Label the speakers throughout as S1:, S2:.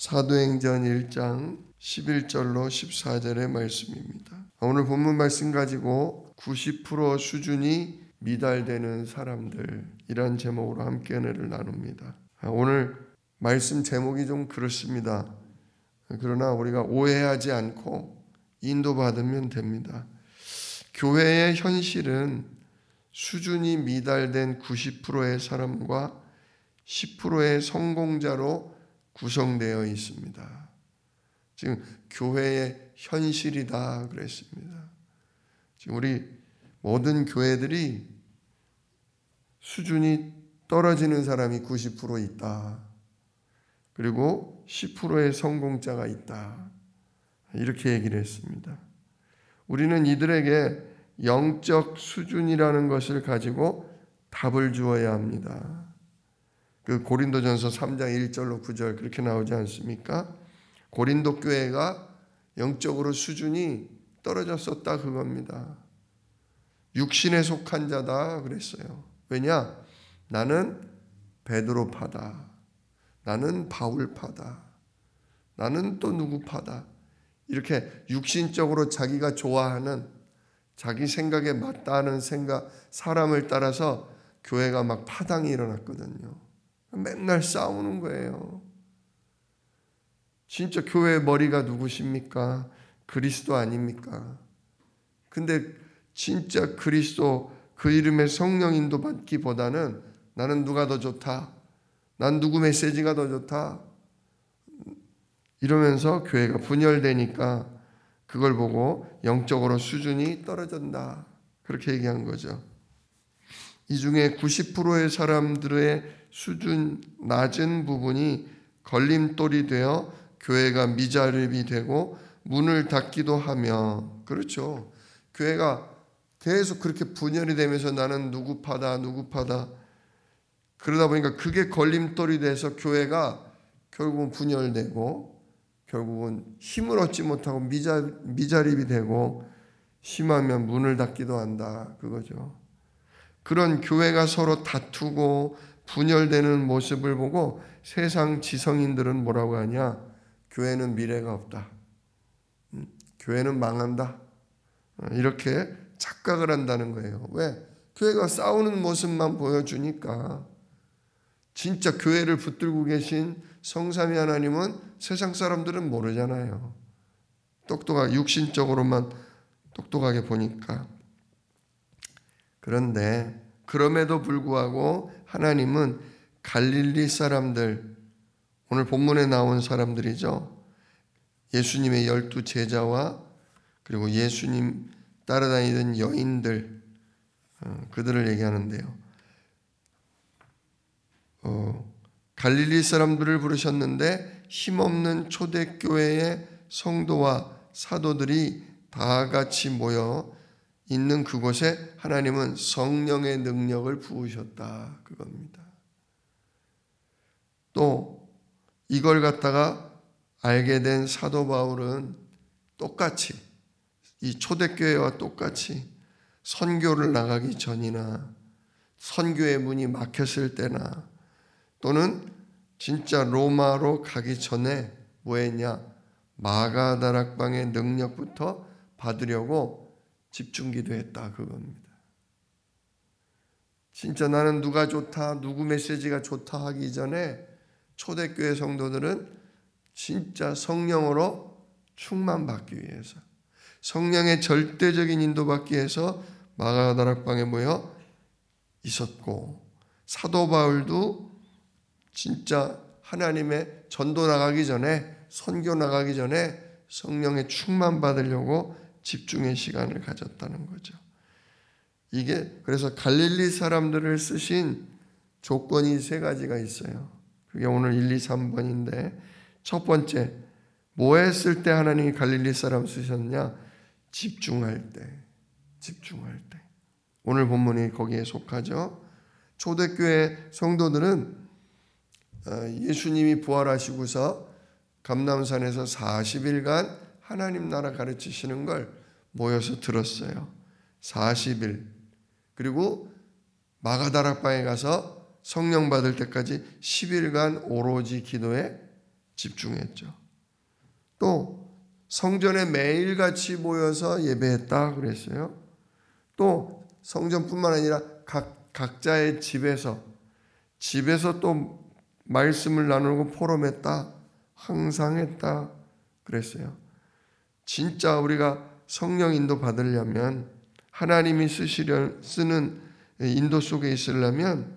S1: 사도행전 1장 11절로 14절의 말씀입니다. 오늘 본문 말씀 가지고 90% 수준이 미달되는 사람들, 이런 제목으로 함께 은혜를 나눕니다. 오늘 말씀 제목이 좀 그렇습니다. 그러나 우리가 오해하지 않고 인도받으면 됩니다. 교회의 현실은 수준이 미달된 90%의 사람과 10%의 성공자로 구성되어 있습니다. 지금 교회의 현실이다 그랬습니다. 지금 우리 모든 교회들이 수준이 떨어지는 사람이 90% 있다. 그리고 10%의 성공자가 있다. 이렇게 얘기를 했습니다. 우리는 이들에게 영적 수준이라는 것을 가지고 답을 주어야 합니다. 그 고린도전서 3장 1절로 9절 그렇게 나오지 않습니까? 고린도 교회가 영적으로 수준이 떨어졌었다 그겁니다. 육신에 속한 자다 그랬어요. 왜냐? 나는 베드로파다. 나는 바울파다. 나는 또 누구파다. 이렇게 육신적으로 자기가 좋아하는, 자기 생각에 맞다는 생각, 사람을 따라서 교회가 막 파당이 일어났거든요. 맨날 싸우는 거예요. 진짜 교회의 머리가 누구십니까? 그리스도 아닙니까? 근데 진짜 그리스도 그 이름의 성령 인도 받기보다는 나는 누가 더 좋다. 난 누구 메시지가 더 좋다. 이러면서 교회가 분열되니까 그걸 보고 영적으로 수준이 떨어진다. 그렇게 얘기한 거죠. 이 중에 90%의 사람들의 수준 낮은 부분이 걸림돌이 되어 교회가 미자립이 되고 문을 닫기도 하며, 그렇죠. 교회가 계속 그렇게 분열이 되면서 나는 누구파다 누구파다 그러다 보니까 그게 걸림돌이 돼서 교회가 결국은 분열되고 결국은 힘을 얻지 못하고 미자립이 되고 심하면 문을 닫기도 한다 그거죠. 그런 교회가 서로 다투고 분열되는 모습을 보고 세상 지성인들은 뭐라고 하냐? 교회는 미래가 없다. 교회는 망한다. 이렇게 착각을 한다는 거예요. 왜? 교회가 싸우는 모습만 보여주니까. 진짜 교회를 붙들고 계신 성삼위 하나님은 세상 사람들은 모르잖아요. 육신적으로만 똑똑하게 보니까. 그런데 그럼에도 불구하고 하나님은 갈릴리 사람들, 오늘 본문에 나온 사람들이죠. 예수님의 12 제자와 그리고 예수님 따라다니던 여인들, 그들을 얘기하는데요. 갈릴리 사람들을 부르셨는데 힘없는 초대교회의 성도와 사도들이 다 같이 모여 있는 그곳에 하나님은 성령의 능력을 부으셨다 그겁니다. 또 이걸 갖다가 알게 된 사도 바울은 똑같이 이 초대교회와 똑같이 선교를 나가기 전이나 선교의 문이 막혔을 때나 또는 진짜 로마로 가기 전에 뭐 했냐? 마가다락방의 능력부터 받으려고 집중기도 했다 그겁니다. 진짜 나는 누가 좋다, 누구 메시지가 좋다 하기 전에 초대교회 성도들은 진짜 성령으로 충만받기 위해서, 성령의 절대적인 인도받기 위해서 마가다락방에 모여 있었고, 사도 바울도 진짜 하나님의 전도 나가기 전에, 선교 나가기 전에 성령의 충만받으려고 집중의 시간을 가졌다는 거죠. 이게 그래서 갈릴리 사람들을 쓰신 조건이 3가지가 있어요. 그게 오늘 1, 2, 3번인데 첫 번째, 뭐 했을 때 하나님이 갈릴리 사람 쓰셨냐? 집중할 때. 오늘 본문이 거기에 속하죠. 초대교회 성도들은 예수님이 부활하시고서 감람산에서 40일간 하나님 나라 가르치시는 걸 모여서 들었어요. 40일. 그리고 마가다락방에 가서 성령 받을 때까지 10일간 오로지 기도에 집중했죠. 또 성전에 매일같이 모여서 예배했다 그랬어요. 또 성전뿐만 아니라 각자의 집에서 또 말씀을 나누고 포럼했다. 항상 했다 그랬어요. 진짜 우리가 성령 인도 받으려면, 하나님이 쓰는 인도 속에 있으려면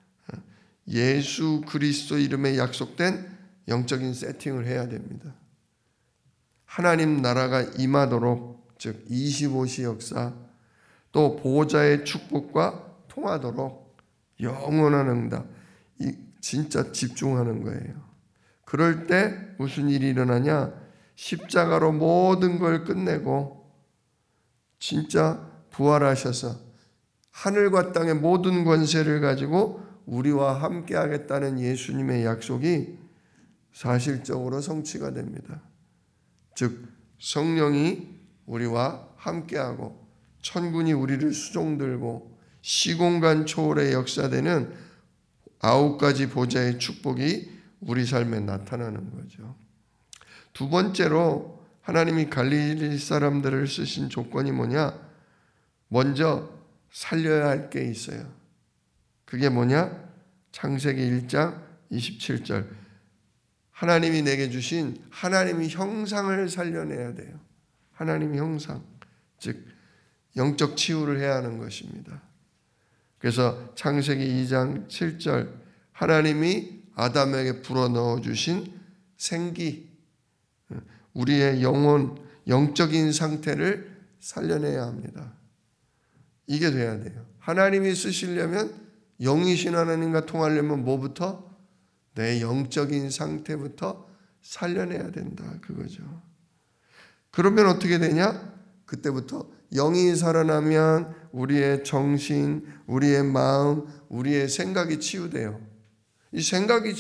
S1: 예수 그리스도 이름에 약속된 영적인 세팅을 해야 됩니다. 하나님 나라가 임하도록, 즉 25시 역사, 또 보호자의 축복과 통하도록 영원한 응답, 진짜 집중하는 거예요. 그럴 때 무슨 일이 일어나냐? 십자가로 모든 걸 끝내고 진짜 부활하셔서 하늘과 땅의 모든 권세를 가지고 우리와 함께 하겠다는 예수님의 약속이 사실적으로 성취가 됩니다. 즉 성령이 우리와 함께하고 천군이 우리를 수종들고 시공간 초월의 역사되는 9가지 보좌의 축복이 우리 삶에 나타나는 거죠. 두 번째로 하나님이 갈릴리 사람들을 쓰신 조건이 뭐냐? 먼저 살려야 할 게 있어요. 그게 뭐냐? 창세기 1장 27절. 하나님이 내게 주신 하나님의 형상을 살려내야 돼요. 하나님의 형상, 즉 영적 치유를 해야 하는 것입니다. 그래서 창세기 2장 7절, 하나님이 아담에게 불어넣어 주신 생기, 우리의 영혼, 영적인 상태를 살려내야 합니다. 이게 돼야 돼요. 하나님이 쓰시려면, 영이신 하나님과 통하려면 뭐부터? 내 영적인 상태부터 살려내야 된다, 그거죠. 그러면 어떻게 되냐? 그때부터 영이 살아나면 우리의 정신, 우리의 마음, 우리의 생각이 치유돼요. 이 생각이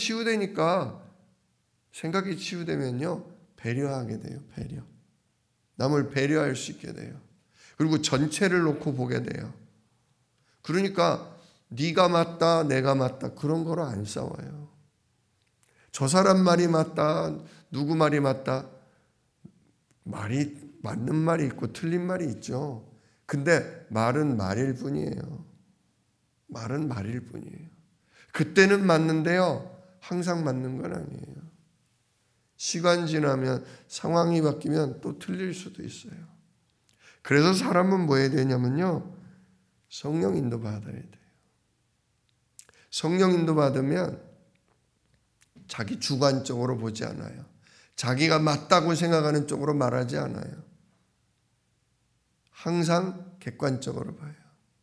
S1: 치유되면요, 배려하게 돼요. 배려. 남을 배려할 수 있게 돼요. 그리고 전체를 놓고 보게 돼요. 그러니까 네가 맞다, 내가 맞다, 그런 거로 안 싸워요. 저 사람 말이 맞다, 누구 말이 맞다. 말이 맞는 말이 있고 틀린 말이 있죠. 근데 말은 말일 뿐이에요. 말은 말일 뿐이에요. 그때는 맞는데요, 항상 맞는 건 아니에요. 시간 지나면, 상황이 바뀌면 또 틀릴 수도 있어요. 그래서 사람은 뭐 해야 되냐면요, 성령 인도 받아야 돼요. 성령 인도 받으면 자기 주관적으로 보지 않아요. 자기가 맞다고 생각하는 쪽으로 말하지 않아요. 항상 객관적으로 봐요.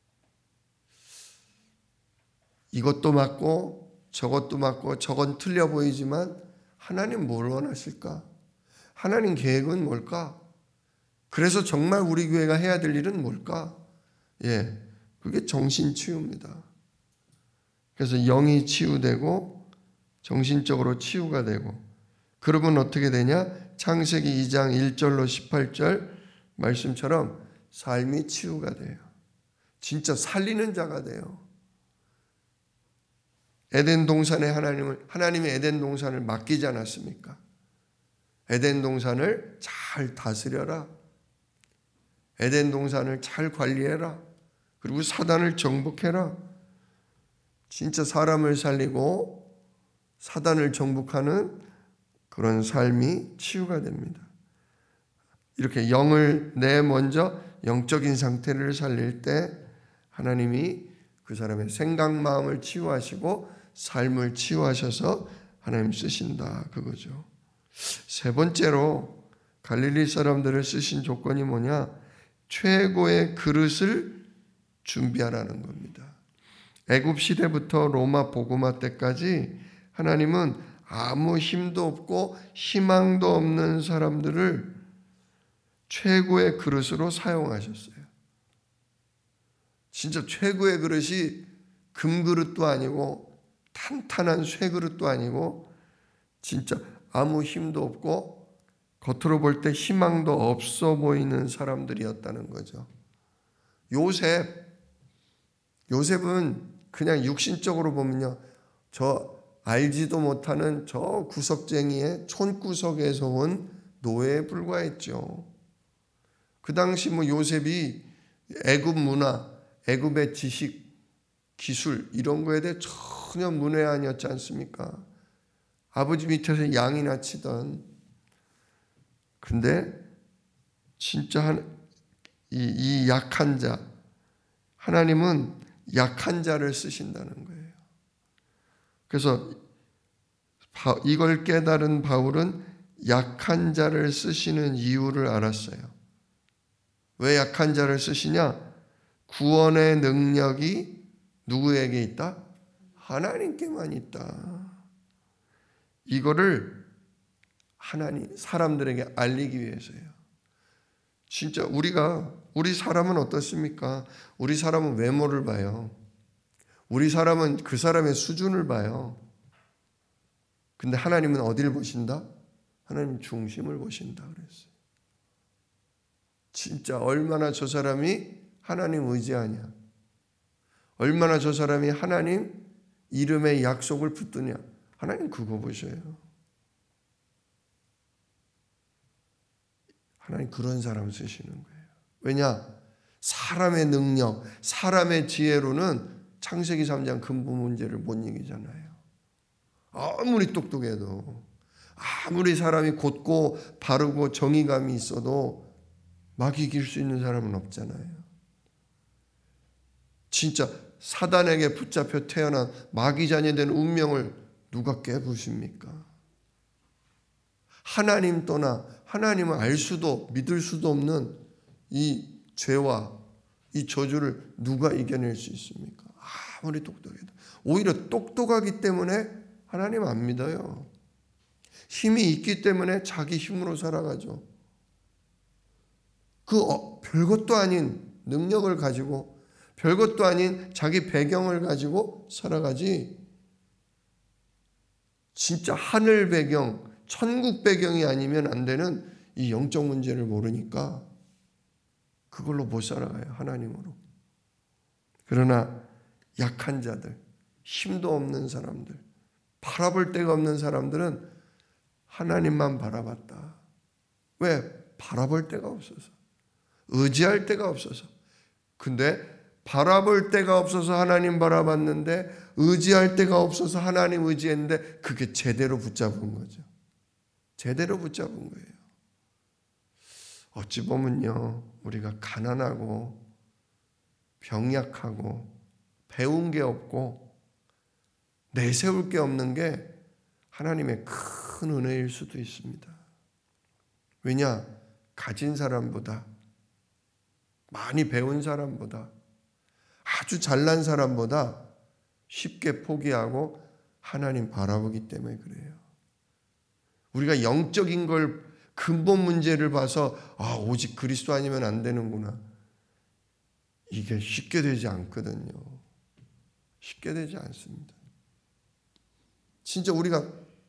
S1: 이것도 맞고 저것도 맞고 저건 틀려 보이지만 하나님 뭘 원하실까? 하나님 계획은 뭘까? 그래서 정말 우리 교회가 해야 될 일은 뭘까? 그게 정신치유입니다. 그래서 영이 치유되고 정신적으로 치유가 되고, 그러면 어떻게 되냐? 창세기 2장 1절로 18절 말씀처럼 삶이 치유가 돼요. 진짜 살리는 자가 돼요. 에덴 동산에 하나님이 에덴 동산을 맡기지 않았습니까? 에덴 동산을 잘 다스려라. 에덴 동산을 잘 관리해라. 그리고 사단을 정복해라. 진짜 사람을 살리고 사단을 정복하는 그런 삶이 치유가 됩니다. 이렇게 영을 먼저 영적인 상태를 살릴 때 하나님이 그 사람의 생각, 마음을 치유하시고 삶을 치유하셔서 하나님 쓰신다, 그거죠. 세 번째로 갈릴리 사람들을 쓰신 조건이 뭐냐? 최고의 그릇을 준비하라는 겁니다. 애굽 시대부터 로마 복음화 때까지 하나님은 아무 힘도 없고 희망도 없는 사람들을 최고의 그릇으로 사용하셨어요. 진짜 최고의 그릇이 금그릇도 아니고 탄탄한 쇠그릇도 아니고 진짜 아무 힘도 없고 겉으로 볼 때 희망도 없어 보이는 사람들이었다는 거죠. 요셉은 그냥 육신적으로 보면요, 저 알지도 못하는 저 구석쟁이의 촌구석에서 온 노예에 불과했죠. 그 당시 요셉이 애굽 문화, 애굽의 지식, 기술 이런 거에 대해 전혀 문외한이었지 않습니까? 아버지 밑에서 양이나 치던. 근데 진짜 이 약한 자, 하나님은 약한 자를 쓰신다는 거예요. 그래서 이걸 깨달은 바울은 약한 자를 쓰시는 이유를 알았어요. 왜 약한 자를 쓰시냐? 구원의 능력이 누구에게 있다? 하나님께만 있다. 이거를 사람들에게 알리기 위해서예요. 진짜 우리 사람은 어떻습니까? 우리 사람은 외모를 봐요. 우리 사람은 그 사람의 수준을 봐요. 근데 하나님은 어디를 보신다? 하나님 중심을 보신다 그랬어요. 진짜 얼마나 저 사람이 하나님 의지하냐. 얼마나 저 사람이 하나님 이름의 약속을 붙드냐. 하나님 그거 보셔요. 하나님 그런 사람 쓰시는 거예요. 왜냐? 사람의 능력, 사람의 지혜로는 창세기 3장 근본 문제를 못 이기잖아요. 아무리 똑똑해도, 아무리 사람이 곧고 바르고 정의감이 있어도 막 이길 수 있는 사람은 없잖아요. 진짜 사단에게 붙잡혀 태어난 마귀자녀 된 운명을 누가 깨부십니까? 하나님 떠나 하나님을 알 수도 믿을 수도 없는 이 죄와 이 저주를 누가 이겨낼 수 있습니까? 아무리 똑똑해도. 오히려 똑똑하기 때문에 하나님 안 믿어요. 힘이 있기 때문에 자기 힘으로 살아가죠. 별것도 아닌 능력을 가지고 별것도 아닌 자기 배경을 가지고 살아가지. 진짜 하늘 배경, 천국 배경이 아니면 안 되는 이 영적 문제를 모르니까 그걸로 못 살아가요. 하나님으로. 그러나 약한 자들, 힘도 없는 사람들, 바라볼 데가 없는 사람들은 하나님만 바라봤다. 왜? 바라볼 데가 없어서. 의지할 데가 없어서. 근데 바라볼 데가 없어서 하나님 바라봤는데 의지할 데가 없어서 하나님 의지했는데 그게 제대로 붙잡은 거죠. 제대로 붙잡은 거예요. 어찌 보면요, 우리가 가난하고 병약하고 배운 게 없고 내세울 게 없는 게 하나님의 큰 은혜일 수도 있습니다. 왜냐? 가진 사람보다, 많이 배운 사람보다, 아주 잘난 사람보다 쉽게 포기하고 하나님 바라보기 때문에 그래요. 우리가 영적인 걸, 근본 문제를 봐서 오직 그리스도 아니면 안 되는구나. 이게 쉽게 되지 않거든요. 쉽게 되지 않습니다. 진짜 우리가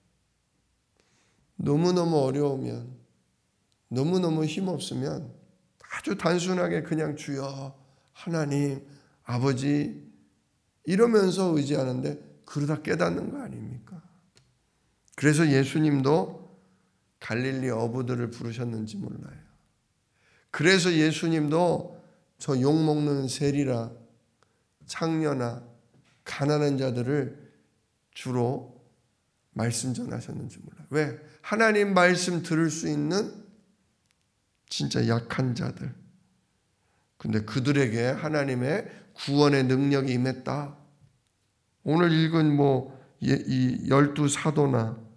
S1: 너무너무 어려우면, 너무너무 힘없으면 아주 단순하게 그냥 주여, 하나님, 아버지 이러면서 의지하는데 그러다 깨닫는 거 아닙니까? 그래서 예수님도 갈릴리 어부들을 부르셨는지 몰라요. 그래서 예수님도 저 욕먹는 세리라, 창녀나 가난한 자들을 주로 말씀 전하셨는지 몰라요. 왜? 하나님 말씀 들을 수 있는 진짜 약한 자들. 근데 그들에게 하나님의 구원의 능력이 임했다. 오늘 읽은 이 12사도나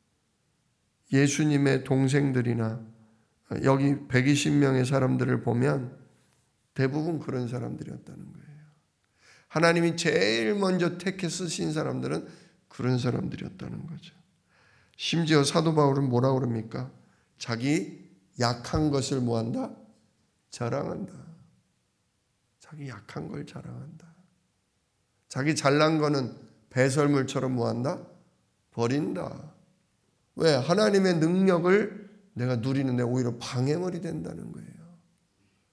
S1: 예수님의 동생들이나 여기 120명의 사람들을 보면 대부분 그런 사람들이었다는 거예요. 하나님이 제일 먼저 택해 쓰신 사람들은 그런 사람들이었다는 거죠. 심지어 사도 바울은 뭐라고 그럽니까? 자기 약한 것을 뭐한다? 자랑한다. 자기 약한 걸 자랑한다. 자기 잘난 거는 배설물처럼 뭐한다? 버린다. 왜? 하나님의 능력을 내가 누리는데 오히려 방해물이 된다는 거예요.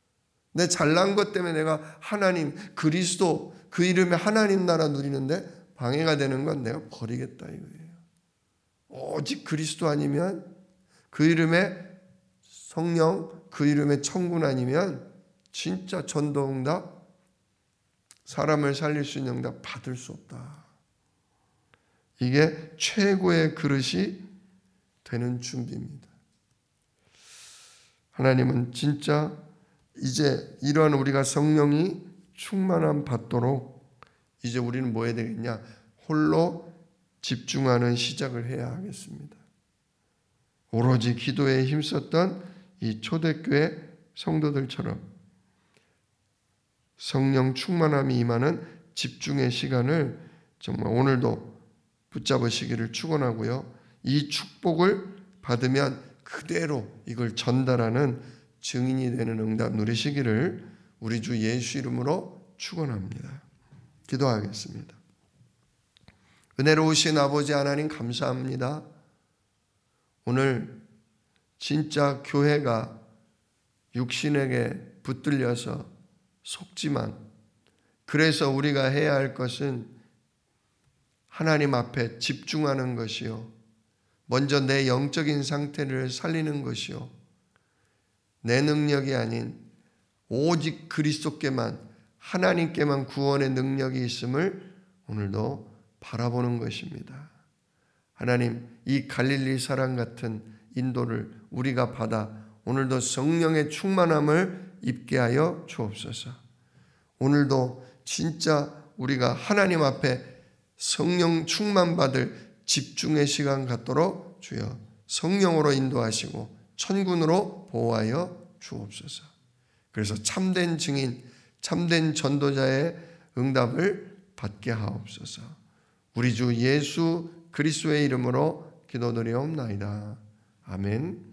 S1: 내 잘난 것 때문에 내가 하나님, 그리스도, 그 이름의 하나님 나라 누리는데 방해가 되는 건 내가 버리겠다 이거예요. 오직 그리스도 아니면, 그 이름의 성령, 그 이름의 천군 아니면 진짜 전도응답, 사람을 살릴 수 있는 응답 받을 수 없다. 이게 최고의 그릇이 되는 준비입니다. 하나님은 진짜 이제 이러한 우리가 성령이 충만함 받도록 이제 우리는 뭐 해야 되겠냐? 홀로 집중하는 시작을 해야 하겠습니다. 오로지 기도에 힘썼던 이 초대교회 성도들처럼 성령 충만함이 임하는 집중의 시간을 정말 오늘도 붙잡으시기를 축원하고요. 이 축복을 받으면 그대로 이걸 전달하는 증인이 되는 응답 누리시기를 우리 주 예수 이름으로 축원합니다. 기도하겠습니다. 은혜로우신 아버지 하나님 감사합니다. 오늘 진짜 교회가 육신에게 붙들려서 속지만, 그래서 우리가 해야 할 것은 하나님 앞에 집중하는 것이요, 먼저 내 영적인 상태를 살리는 것이요, 내 능력이 아닌 오직 그리스도께만, 하나님께만 구원의 능력이 있음을 오늘도 바라보는 것입니다. 하나님, 이 갈릴리 사람 같은 인도를 우리가 받아 오늘도 성령의 충만함을 입게 하여 주옵소서. 오늘도 진짜 우리가 하나님 앞에 성령 충만받을 집중의 시간 갖도록 주여 성령으로 인도하시고 천군으로 보호하여 주옵소서. 그래서 참된 증인, 참된 전도자의 응답을 받게 하옵소서. 우리 주 예수 그리스도의 이름으로 기도드리옵나이다. 아멘.